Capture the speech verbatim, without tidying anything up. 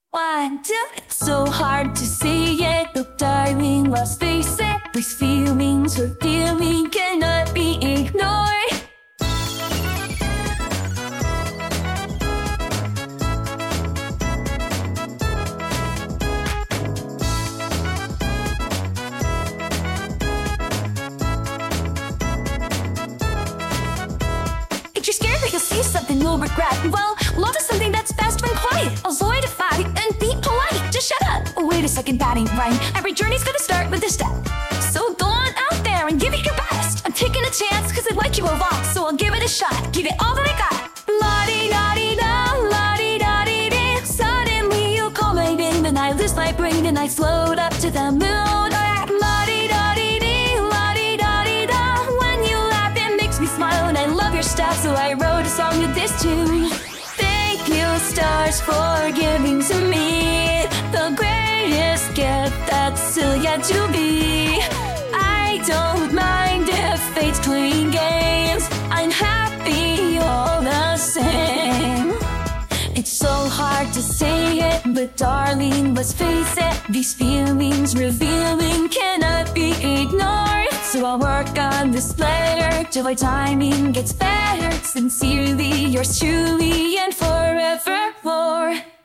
One, two, it's so hard to say it. Look, darling, let's face it. These feelings we're feeling cannot be ignored. If you're scared that you'll see something you'll regret, well, love is something that's best when quiet. Avoid a fight and be polite. Just shut up. Oh, wait a second, that ain't right. Every journey's gonna start with a step. So go on out there and give it your best. I'm taking a chance cause I like you a lot, so I'll give it a shot. Give it all that I got. La-di-da-di-da, la-di-da-di-di. Suddenly you call my name and I lose my brain and I float up to the moon. La-di-da-di-di, la-di-da-di-da. When you laugh it makes me smile and I love your style, so I wrote a song with this tune. Thank you, stars, for giving to me the greatest gift that's still yet to be. I don't mind if fate's playing games. I'm happy all the same. It's so hard to say it, but darling, let's face it. These feelings revealing cannot be ignored. So I'll work on this letter till our timing gets better. Sincerely, yours truly and forevermore.